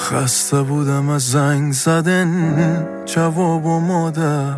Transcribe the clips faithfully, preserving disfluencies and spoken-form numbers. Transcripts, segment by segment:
خسته بودم از زنگ زدن جواب و مادر،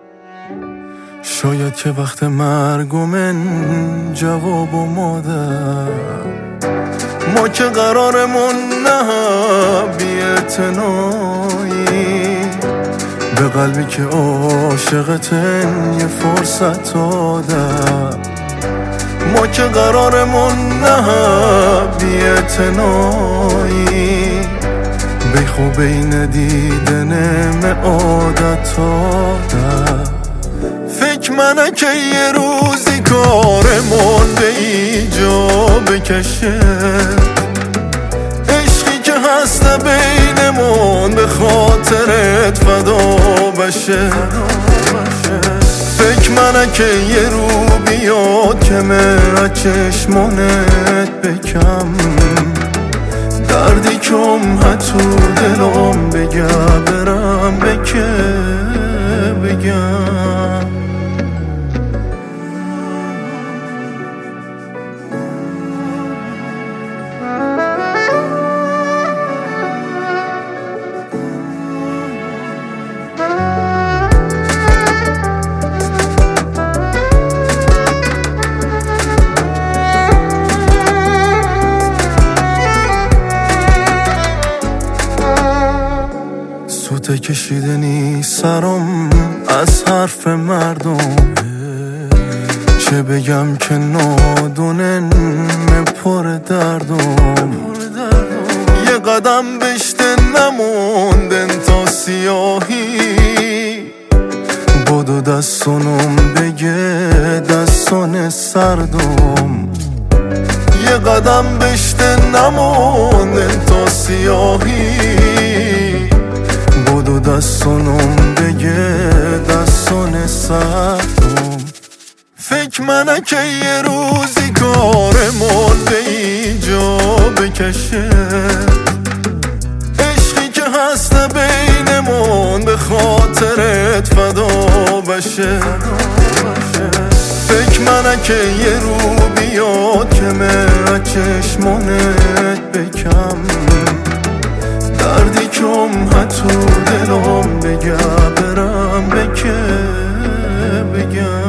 شاید که وقت مرگ و من جواب و مادر. ما که قرارمون نه بی اعتنایی، به قلبی که عاشقتن یه فرصت دادم. ما که قرارمون نه بی اعتنایی، بی خوب این دیدنم عادت دادم. فکر منه که یه روزی کارمون به ایجا بکشه، عشقی که هست بینمون به خاطرت فدا بشه. فکر منه که یه رو بیاد که من از چشمانت بکم، دردی کم حتو دلم بگم برم به که بگم. سوته کشیده نی سرم از حرف مردم، چه بگم که نادونن پر دردم. یه قدم بشته نموندن تا سیاهی، بدو دستانم بگه دستان سردم. یه قدم بشته نموندن تا سیاهی، بدو دستانم بگه دستان سردم. فکر منه که یه روزی کارمون به ایجا بکشه، عشقی که هست بینمون به خاطرت فدا بشه. فکر منه که یه رو بیاد که من چشمانت بکم، دردی کم حتو دلم بگم برم به که بگم.